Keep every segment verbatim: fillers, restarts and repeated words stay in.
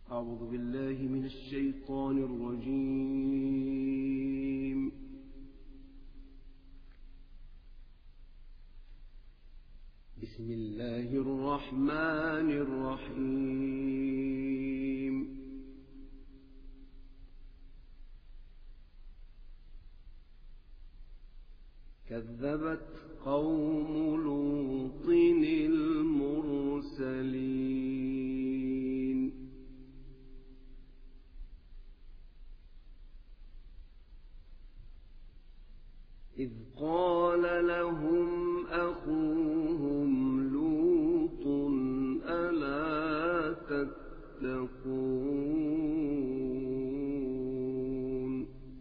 أعوذ بالله من الشيطان الرجيم. بسم الله الرحمن الرحيم. كذبت قوم لوط المرسلين. إذ قال لهم أخوهم لوط ألا تتقون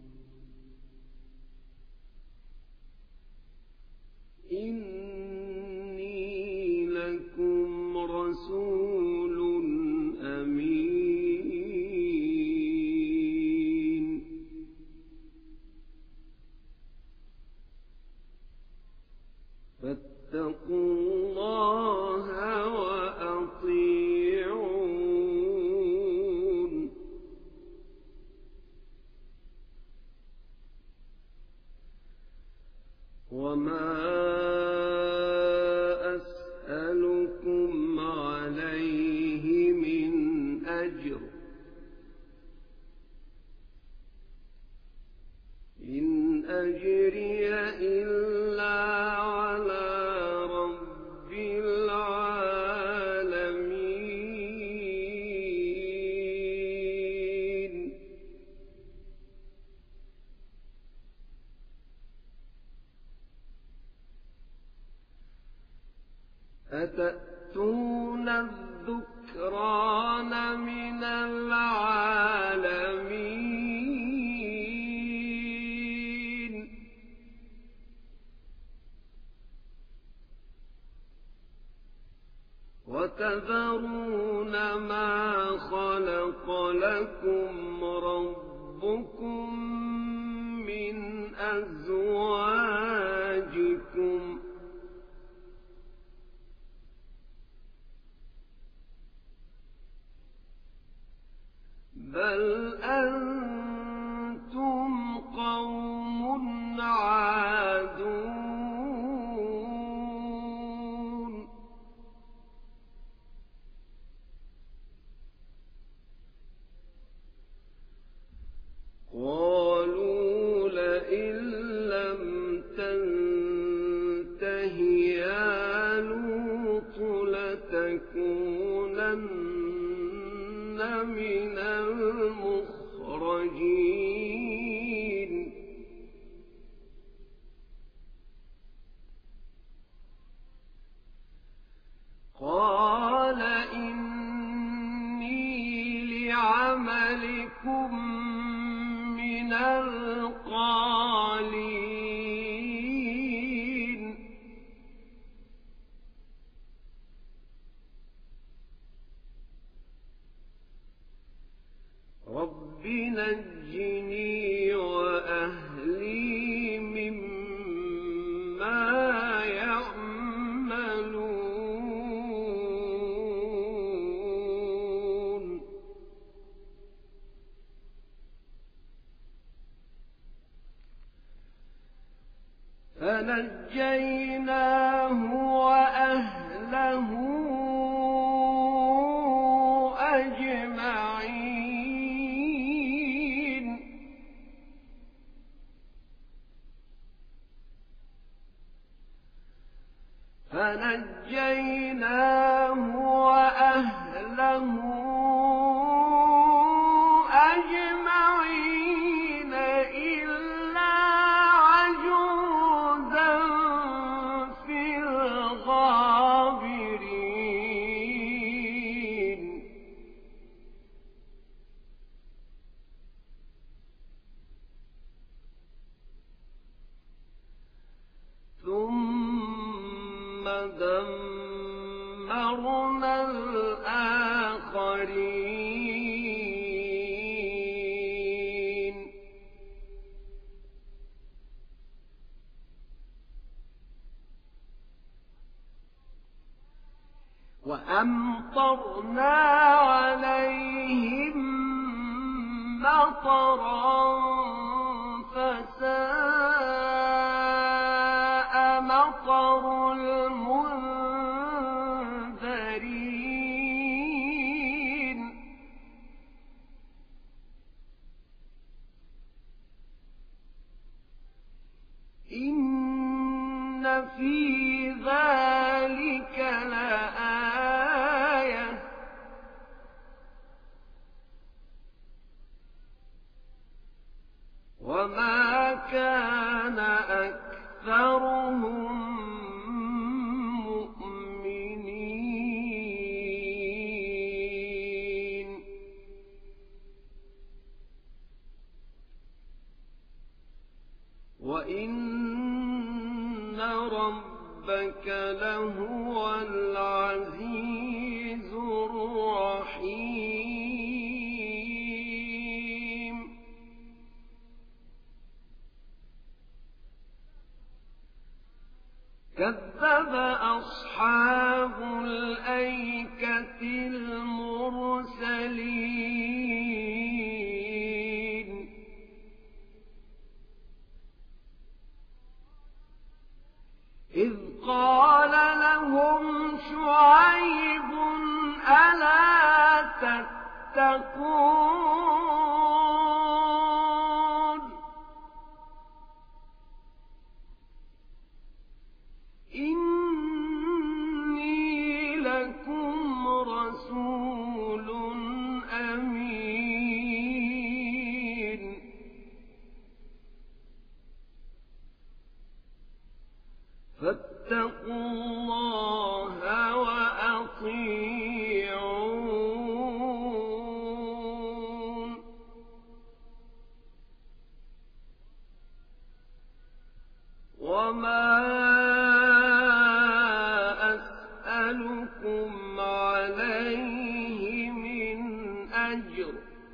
إني لكم رسول أمين فاتقوا الله وأطيعون وما أسألكم عليه من أجر إن أجري إلا على رب العالمين. أتأتون الذكران من العالمين وتذرون ما خلق لكم ربكم من أزواجكم بل أنتم قوم عادون قالوا لئن لم تنته يا لوط لتكونن من المخرجين. قال إني لعملكم من القالين رب نجني وأهلي مما يعملون. فنجيناه وأهله أجمعين. فنجيناه وأهله أجمعين إلا عجوزا في الغابرين. ثم دمرنا الآخرين. وأمطرنا عليهم مطرا فساء مطر المنذرين إن في ذلك لآية وما كان أكثرهم مؤمنين وإن ربك لهو العزيز الرحيم كذب أصحاب الأيكة المرسلين إذ قال لهم شعيب ألا تتقون إني لكم رسول أمين فاتقوا الله وأطيعون وما أسألكم عليه من أجر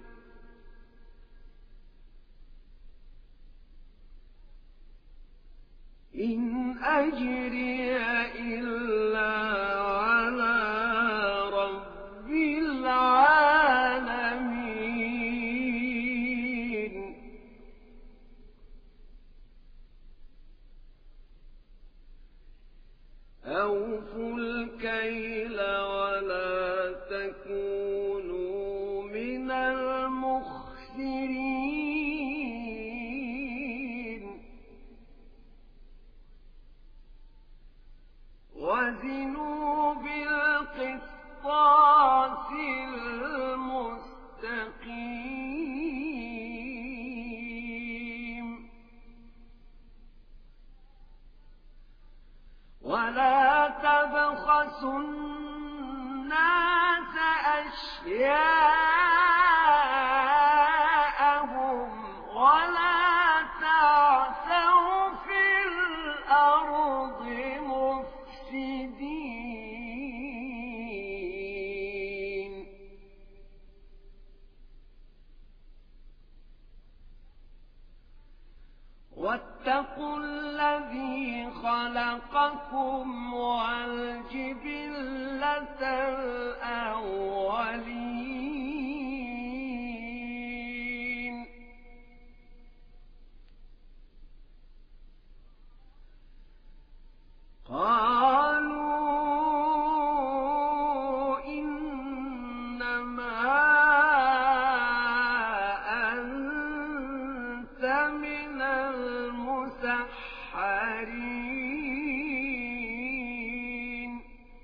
إن أجري إلا على رب العالمين أوفوا الكيل ولا تكونوا من المخسرين وزنوا بالقسطاس المستقيم ولا تبخسوا الناس أشياءهم ولا تعثوا في الأرض مفسدين واتقوا الذي خلقكم والجبلة الأولين قالوا إنما أنت من المسحرين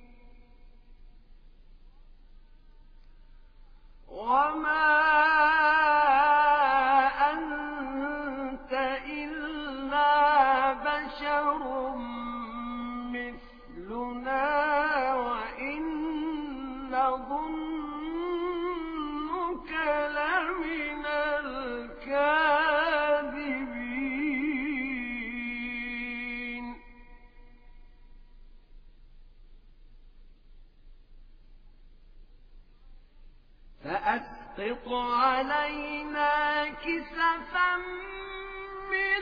وما أنت إلا بشر مثلنا وإن نظنك لمن الكاذبين فأسقط علينا كسفا من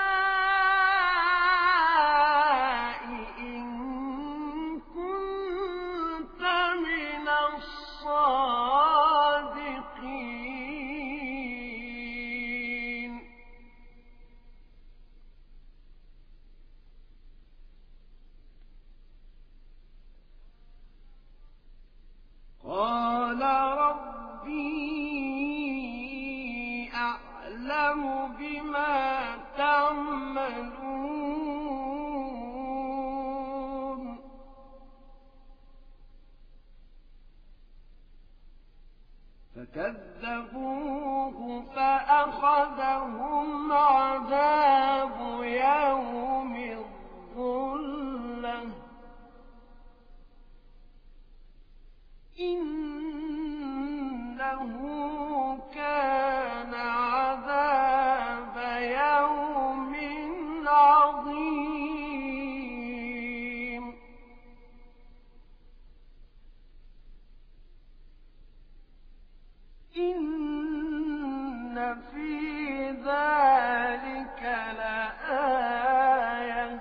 السماء إن كنت فكذبوه فأخذهم عذاب يوم الظلة إنه كان عذاب يوم عظيم إن في ذلك لآية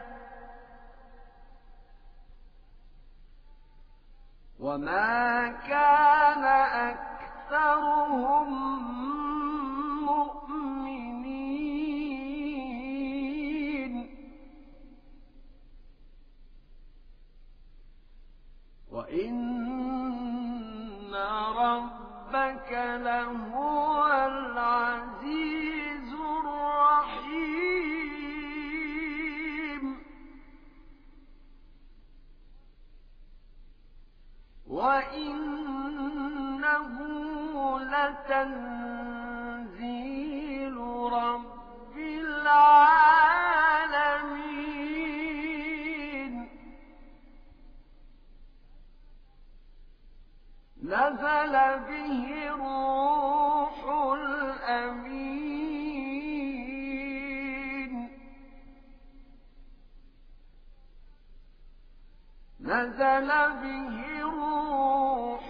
وما كان أكثرهم مؤمنين وإن ربك لهو العزيز الرحيم وإنه لتنزيل رب العالمين نزل به الروح الأمين نزل به الروح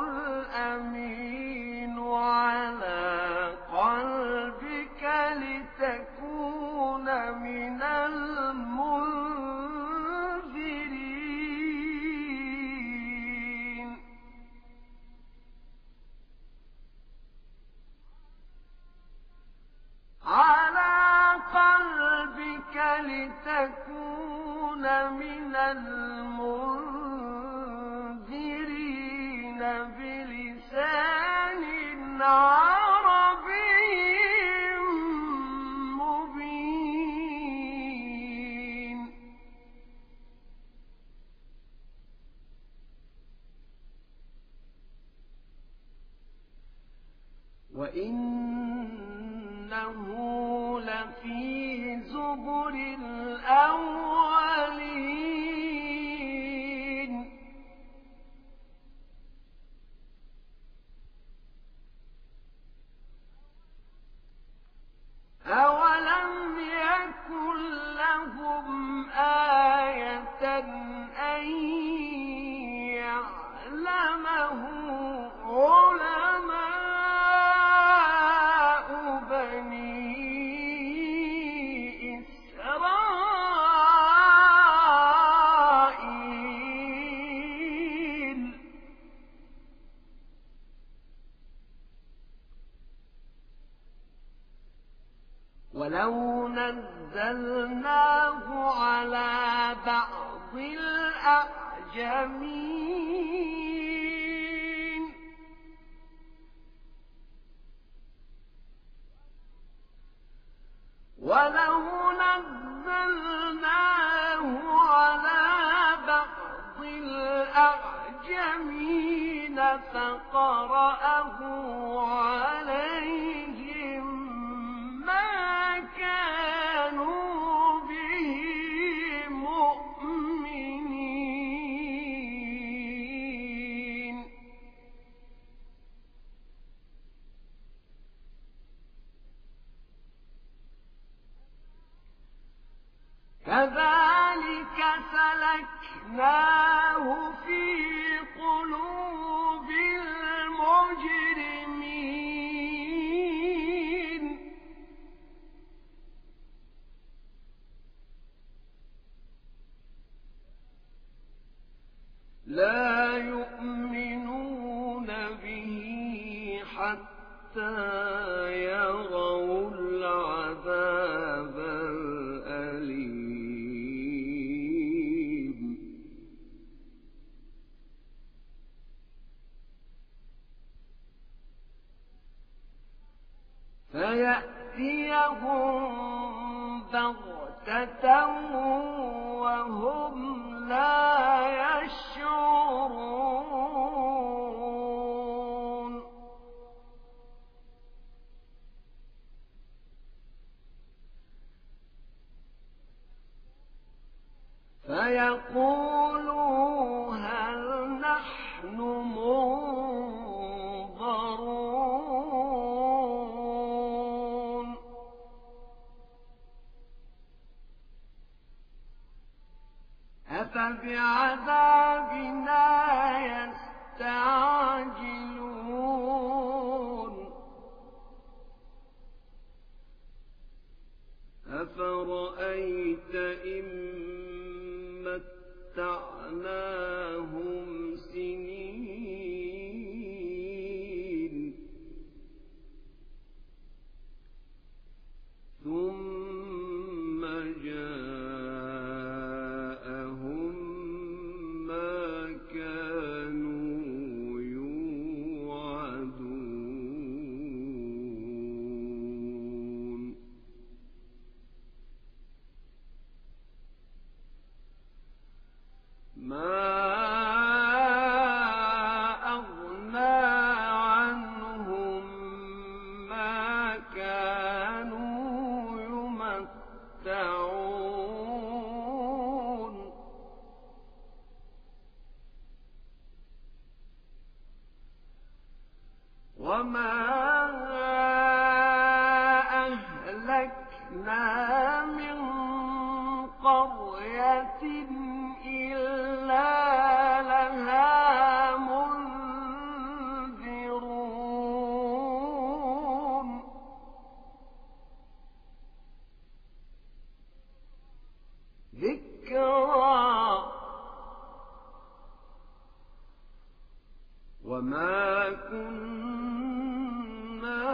الأمين على قلبك لتكون من المنذرين على قلبك لتكون من المنذرين بلسان عربي مبين وإنه لفي زبر الأولين أولم يكن لهم آية أن يعلمه علماء بني إسرائيل ولو نزلناه على بعض الأعجمين ولو نزلناه على بعض الأعجمين فقرأه عليهم ما كانوا به مؤمنين كذلك سلكناه في قلوب المجرمين لا يؤمنون به حتى يروا العذاب الأليم فيأتيهم بغتة وهم لا يشعرون فيقولوا هل نحن منظرون أفبعذابنا يستعجلون أفرأيت إن متعناهم سنين ثم جاءهم ما كانوا يوعدون ما أغنى عنهم ما كانوا يمتعون وما أهلكنا من قرية إلا لها منذرون ذكرى وما كنا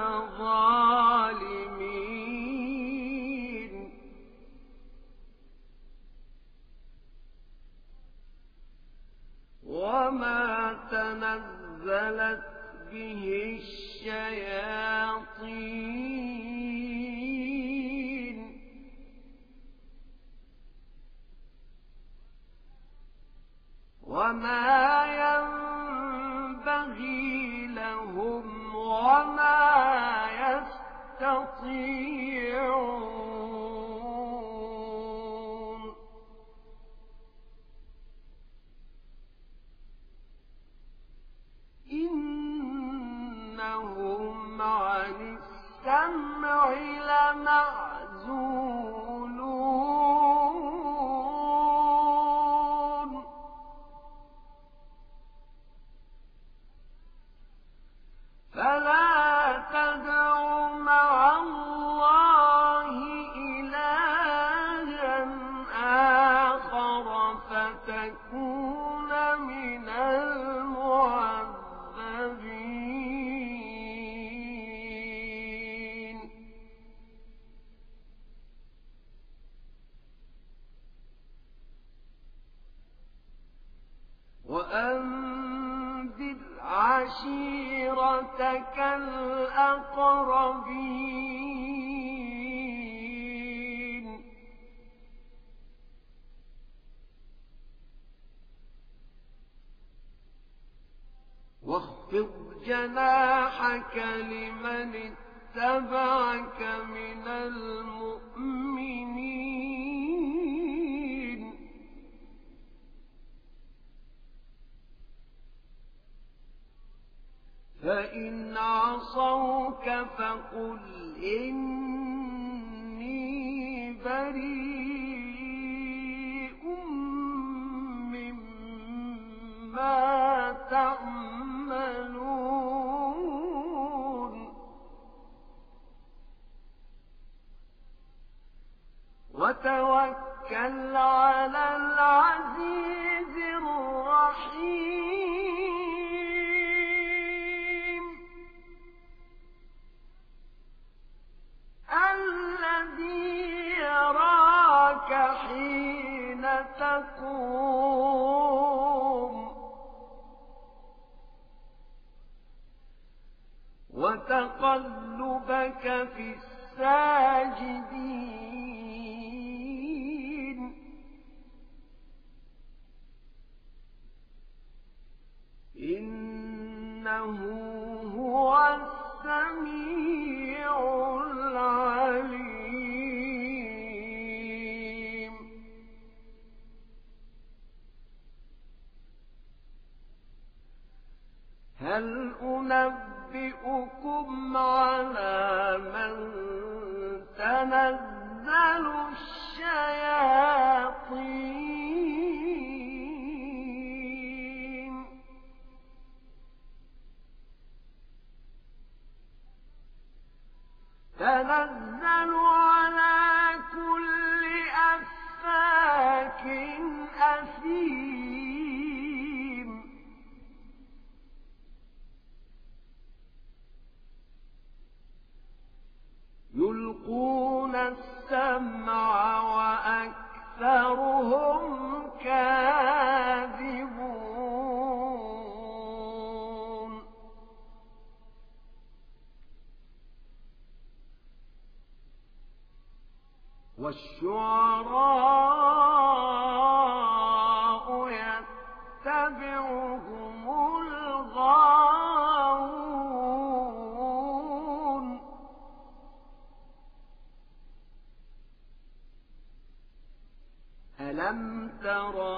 ظالمين وما تنزلت به الشياطين وما ينبغي لهم وما يستطيعون إنهم عن السمع لمعزولون فلا تدع مع الله إلها آخر فتكون من المعذبين وأنذر عشيرتك الأقربين واخفض جناحك لمن اتبعك من المؤمنين فإن عصوك فقل إني بريء مما تعملون وتوكل على العزيز الرحيم الذي يراك حين تقوم وتقلبك في الساجدين إنه هو السميع العليم هل أنبئكم على من تنزل الشياطين تنزل على كل أفاك أثيم يلقون السمع وأكثرهم كاذبون والشعراء يتبعهم الغاوون ألم تر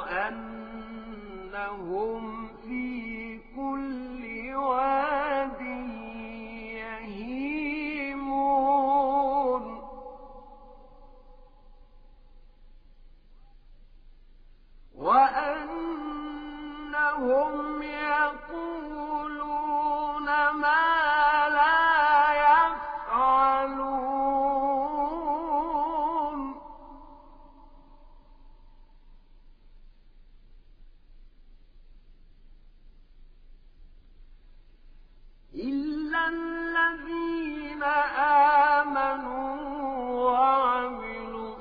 أنهم في كل واد يهيمون وأنهم يقولون ما لا يفعلون إلا الذين آمنوا وعملوا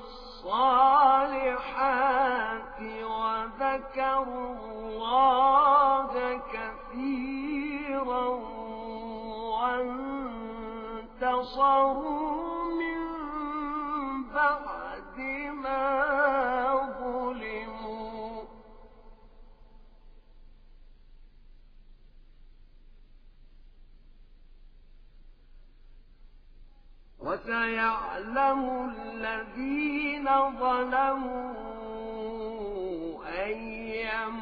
الصالحات وذكروا الله كثيرا وانتصروا من بعد ما ظلموا وسيعلم الذين ظلموا أي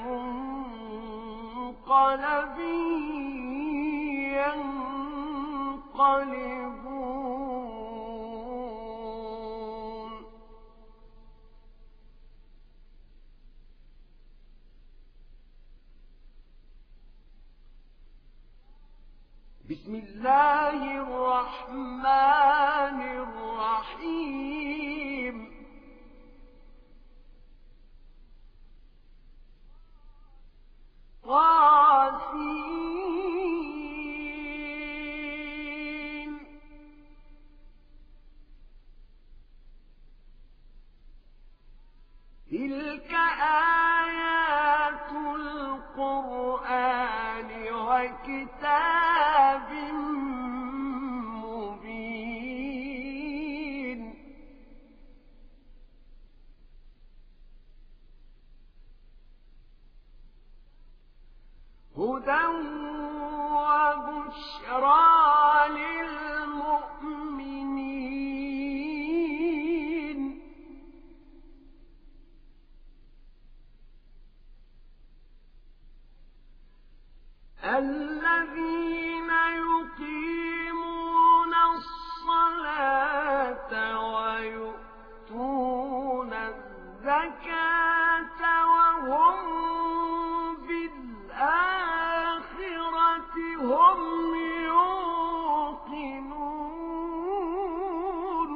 منقلب ينقلبون بسم الله الرحمن الرحيم طاسين تلك آيات القرآن وكتاب مبين هدى وبشرى للمؤمنين الذين يقيمون الصلاة ويؤتون الزكاة وهم بالآخرة هم يوقنون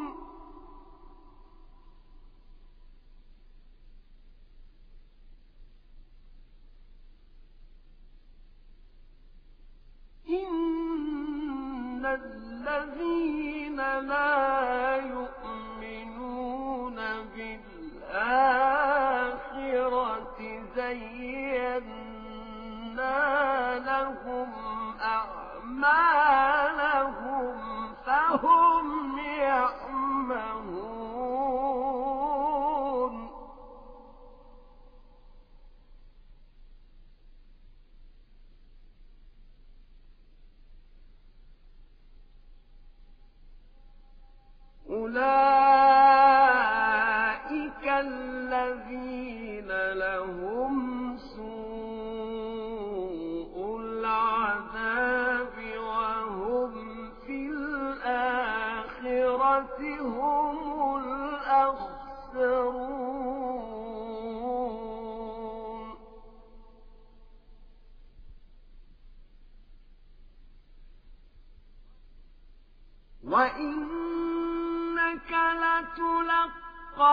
إن الذين لا يؤمنون بالآخرة زينا لهم أعمالهم فهم يعمهون وإنك لتلقى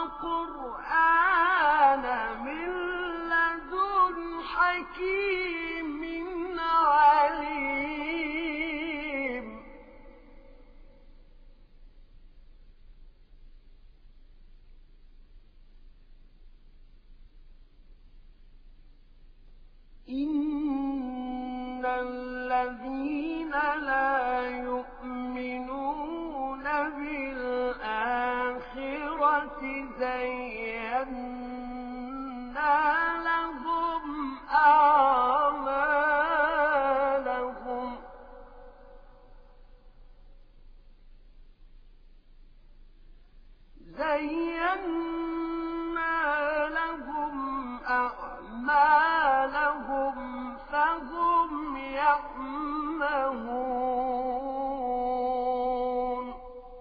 القرآن من لدن حكيم عليم إن الذين لا يؤمنون بالآخرة زينا لهم أعمالهم زينا لهم أعمالهم فهم يعمهون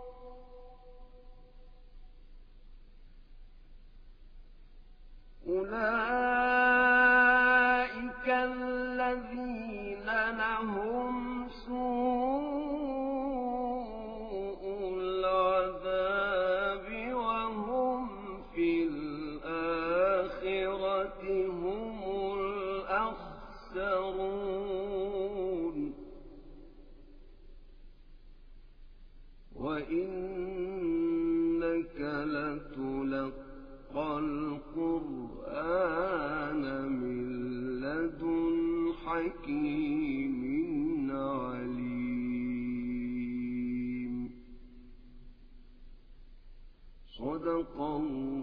أولئك الذين لهم سوء العذاب وهم في الآخرة هم الأخسرون وإنك لتلقى القرآن من لدن حكيم عليم صدق الله